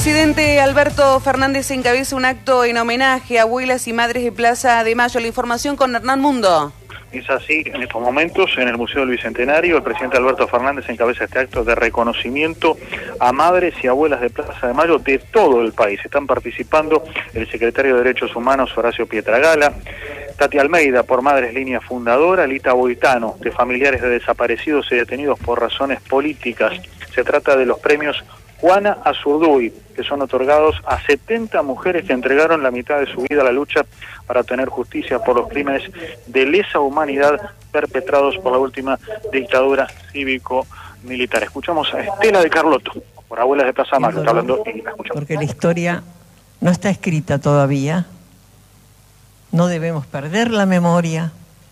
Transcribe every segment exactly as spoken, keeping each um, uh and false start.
presidente Alberto Fernández encabeza un acto en homenaje a abuelas y madres de Plaza de Mayo. La información con Hernán Mundo. Es así, en estos momentos, en el Museo del Bicentenario, el presidente Alberto Fernández encabeza este acto de reconocimiento a madres y abuelas de Plaza de Mayo de todo el país. Están participando el secretario de Derechos Humanos, Horacio Pietragala, Tati Almeida, por Madres Línea Fundadora, Lita Boitano, de familiares de desaparecidos y detenidos por razones políticas. Se trata de los premios Juana Azurduy, que son otorgados a setenta mujeres que entregaron la mitad de su vida a la lucha para obtener justicia por los crímenes de lesa humanidad perpetrados por la última dictadura cívico-militar. Escuchamos a Estela de Carlotto, por Abuelas de Plaza de Mayo, está hablando y la escuchamos. Porque la historia no está escrita todavía, no debemos perder la memoria,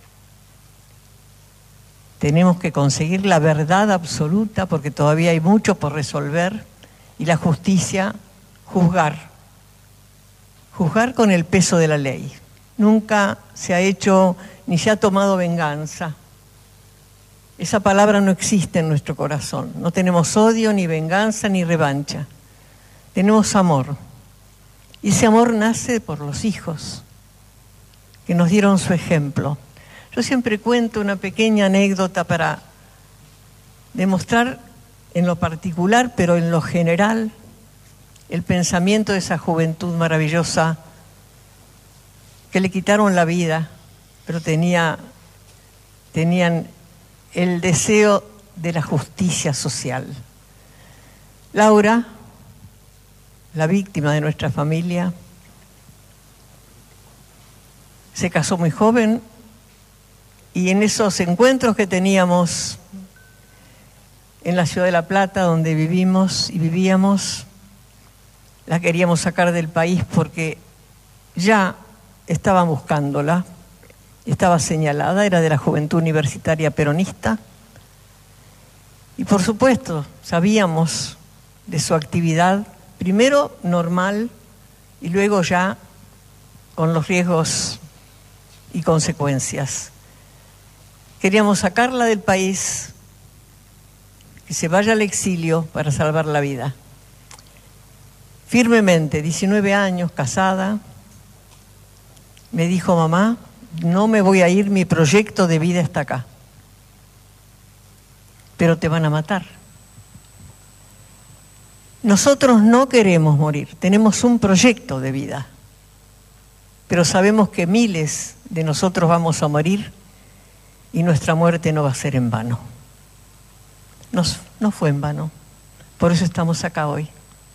tenemos que conseguir la verdad absoluta porque todavía hay mucho por resolver, y la justicia, juzgar, juzgar con el peso de la ley. Nunca se ha hecho ni se ha tomado venganza. Esa palabra no existe en nuestro corazón. No tenemos odio, ni venganza, ni revancha. Tenemos amor. Y ese amor nace por los hijos que nos dieron su ejemplo. Yo siempre cuento una pequeña anécdota para demostrar en lo particular, pero en lo general, el pensamiento de esa juventud maravillosa que le quitaron la vida, pero tenía, tenían el deseo de la justicia social. Laura, la víctima de nuestra familia, se casó muy joven y en esos encuentros que teníamos en la ciudad de La Plata, donde vivimos y vivíamos, la queríamos sacar del país porque ya estaban buscándola, estaba señalada, era de la Juventud Universitaria Peronista, y por supuesto sabíamos de su actividad, primero normal y luego ya con los riesgos y consecuencias. Queríamos sacarla del país, que se vaya al exilio para salvar la vida. Firmemente, diecinueve años, casada, me dijo: mamá, no me voy a ir, mi proyecto de vida está acá. Pero te van a matar. Nosotros no queremos morir, tenemos un proyecto de vida, pero sabemos que miles de nosotros vamos a morir y nuestra muerte no va a ser en vano. Nos, no fue en vano, por eso estamos acá hoy.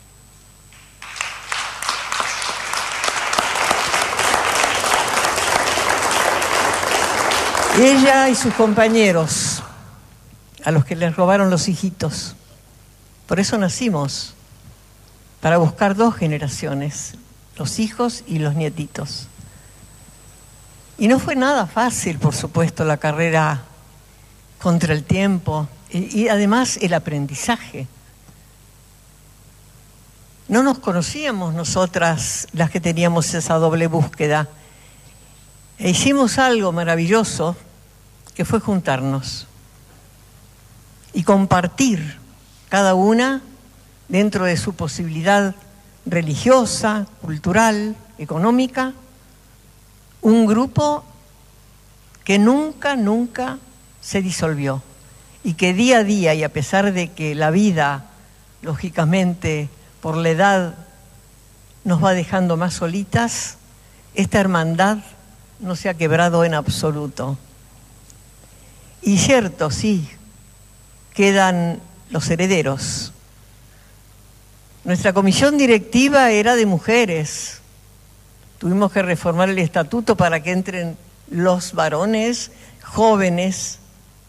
Ella y sus compañeros, a los que les robaron los hijitos, por eso nacimos, para buscar dos generaciones, los hijos y los nietitos. Y no fue nada fácil, por supuesto, la carrera contra el tiempo y, y además el aprendizaje. No nos conocíamos nosotras, las que teníamos esa doble búsqueda. E hicimos algo maravilloso, que fue juntarnos y compartir cada una dentro de su posibilidad religiosa, cultural, económica, un grupo que nunca, nunca se disolvió y que día a día, y a pesar de que la vida, lógicamente, por la edad nos va dejando más solitas, esta hermandad no se ha quebrado en absoluto. Y cierto, sí, quedan los herederos. Nuestra comisión directiva era de mujeres. Tuvimos que reformar el estatuto para que entren los varones jóvenes,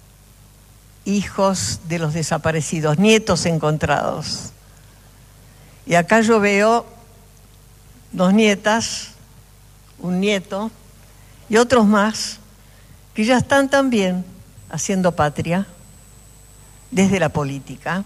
hijos de los desaparecidos, nietos encontrados. Y acá yo veo dos nietas, un nieto y otros más que ya están también haciendo patria desde la política.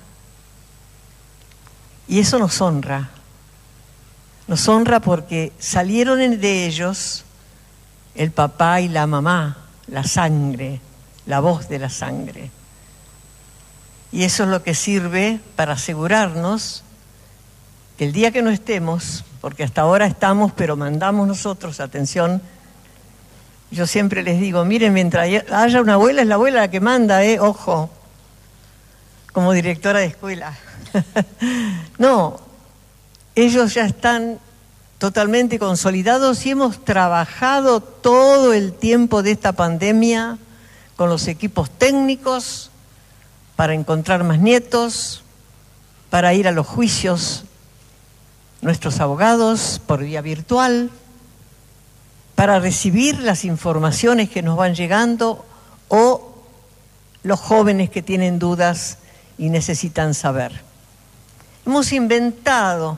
Y eso nos honra. Nos honra porque salieron de ellos el papá y la mamá, la sangre, la voz de la sangre. Y eso es lo que sirve para asegurarnos que el día que no estemos, porque hasta ahora estamos, pero mandamos nosotros, atención, yo siempre les digo, miren, mientras haya una abuela, es la abuela la que manda, ¿eh? Ojo, como directora de escuela. No, ellos ya están totalmente consolidados y hemos trabajado todo el tiempo de esta pandemia con los equipos técnicos para encontrar más nietos, para ir a los juicios, nuestros abogados por vía virtual, para recibir las informaciones que nos van llegando o los jóvenes que tienen dudas y necesitan saber. Hemos inventado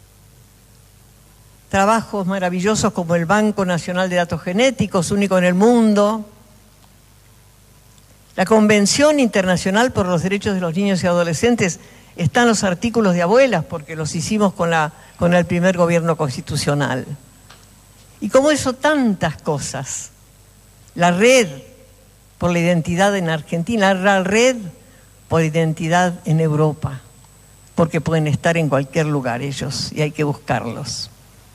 trabajos maravillosos como el Banco Nacional de Datos Genéticos, único en el mundo, la Convención Internacional por los Derechos de los Niños y Adolescentes. Están los artículos de abuelas porque los hicimos con, la, con el primer gobierno constitucional. Y como eso, tantas cosas. La red por la identidad en Argentina, la red por identidad en Europa, porque pueden estar en cualquier lugar ellos y hay que buscarlos.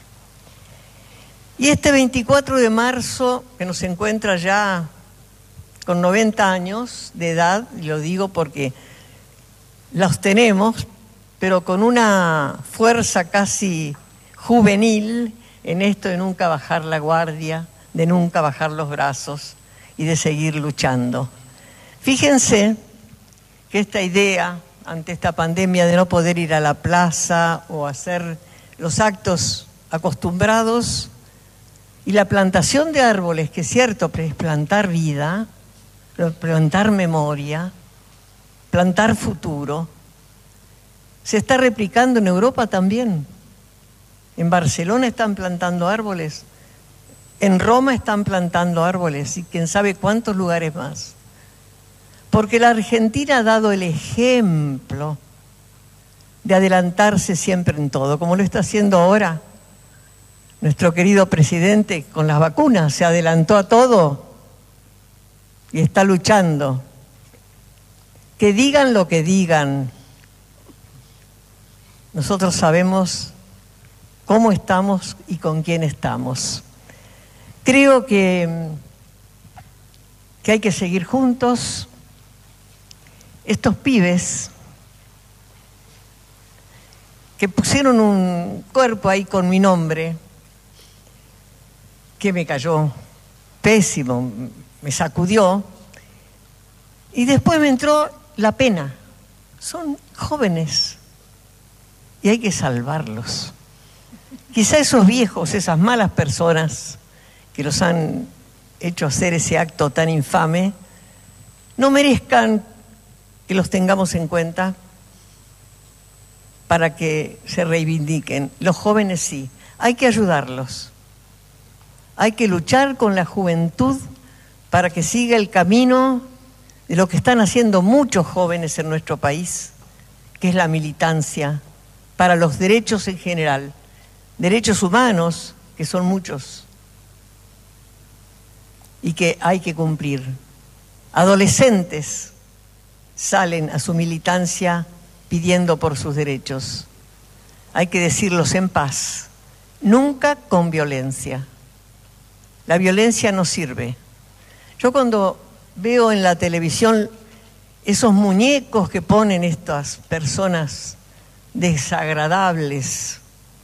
Y este veinticuatro de marzo, que nos encuentra ya con noventa años de edad, y lo digo porque los tenemos, pero con una fuerza casi juvenil en esto de nunca bajar la guardia, de nunca bajar los brazos y de seguir luchando. Fíjense que esta idea, ante esta pandemia de no poder ir a la plaza o hacer los actos acostumbrados, y la plantación de árboles, que es cierto, es plantar vida, plantar memoria, plantar futuro, se está replicando en Europa también. En Barcelona están plantando árboles, en Roma están plantando árboles y quién sabe cuántos lugares más. Porque la Argentina ha dado el ejemplo de adelantarse siempre en todo, como lo está haciendo ahora nuestro querido presidente con las vacunas. Se adelantó a todo y está luchando. Que digan lo que digan, nosotros sabemos cómo estamos y con quién estamos. Creo que, que hay que seguir juntos. Estos pibes que pusieron un cuerpo ahí con mi nombre, que me cayó pésimo, me sacudió, y después me entró la pena. Son jóvenes y hay que salvarlos. Quizá esos viejos, esas malas personas que los han hecho hacer ese acto tan infame, no merezcan que los tengamos en cuenta para que se reivindiquen. Los jóvenes sí, hay que ayudarlos. Hay que luchar con la juventud para que siga el camino de lo que están haciendo muchos jóvenes en nuestro país, que es la militancia para los derechos en general, derechos humanos, que son muchos, y que hay que cumplir. Adolescentes salen a su militancia pidiendo por sus derechos. Hay que decirlos en paz, nunca con violencia. La violencia no sirve. Yo cuando veo en la televisión esos muñecos que ponen estas personas desagradables,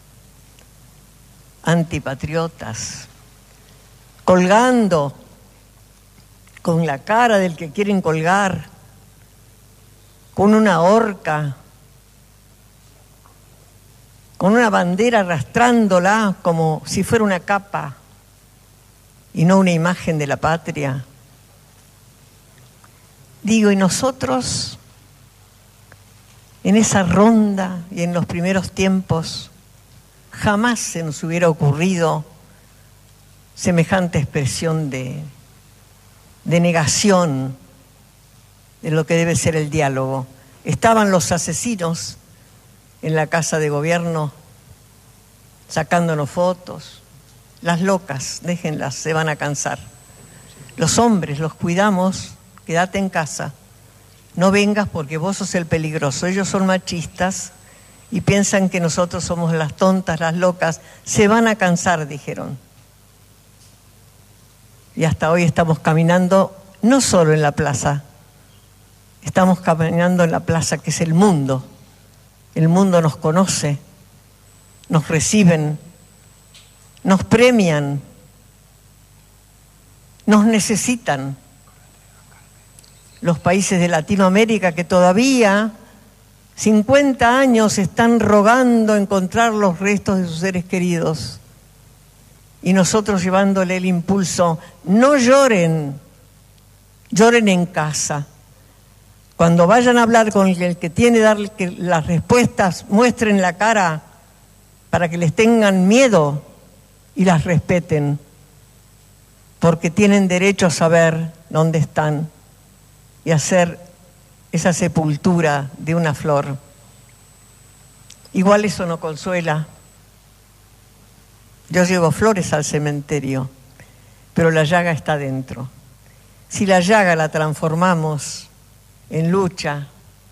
antipatriotas, colgando con la cara del que quieren colgar, con una horca, con una bandera arrastrándola como si fuera una capa y no una imagen de la patria. Digo, y nosotros, en esa ronda y en los primeros tiempos, jamás se nos hubiera ocurrido semejante expresión de, de negación de lo que debe ser el diálogo. Estaban los asesinos en la casa de gobierno sacándonos fotos. Las locas, déjenlas, se van a cansar. Los hombres los cuidamos, quédate en casa. No vengas porque vos sos el peligroso. Ellos son machistas y piensan que nosotros somos las tontas, las locas. Se van a cansar, dijeron. Y hasta hoy estamos caminando no solo en la plaza, estamos caminando en la plaza que es el mundo. El mundo nos conoce, nos reciben, nos premian, nos necesitan. Los países de Latinoamérica que todavía, cincuenta años, están rogando encontrar los restos de sus seres queridos. Y nosotros llevándole el impulso, no lloren, lloren en casa. Cuando vayan a hablar con el que tiene que darle las respuestas, muestren la cara para que les tengan miedo y las respeten, porque tienen derecho a saber dónde están y hacer esa sepultura de una flor. Igual eso no consuela. Yo llevo flores al cementerio, pero la llaga está dentro. Si la llaga la transformamos en lucha,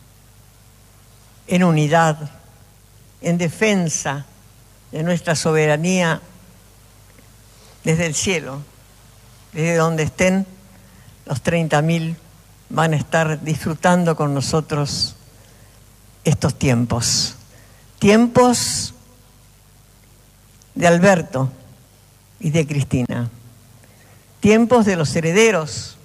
en unidad, en defensa de nuestra soberanía, desde el cielo, desde donde estén, los treinta mil van a estar disfrutando con nosotros estos tiempos. Tiempos de Alberto y de Cristina. Tiempos de los herederos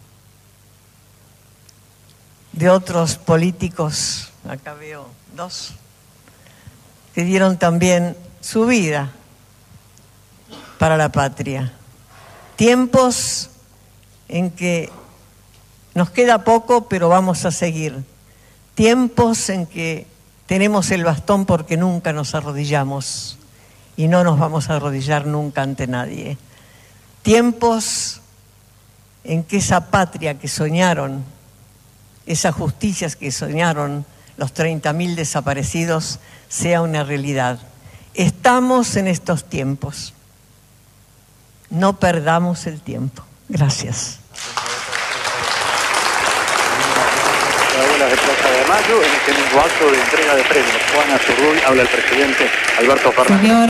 de otros políticos, acá veo dos, que dieron también su vida para la patria. Tiempos en que nos queda poco, pero vamos a seguir. Tiempos en que tenemos el bastón porque nunca nos arrodillamos y no nos vamos a arrodillar nunca ante nadie. Tiempos en que esa patria que soñaron, esas justicias que soñaron los treinta mil desaparecidos, sea una realidad. Estamos en estos tiempos. No perdamos el tiempo. Gracias. Abuelas de Plaza de Mayo, en este mismo acto de entrega de premios. Juana Zurduy, habla el presidente Alberto Fernández.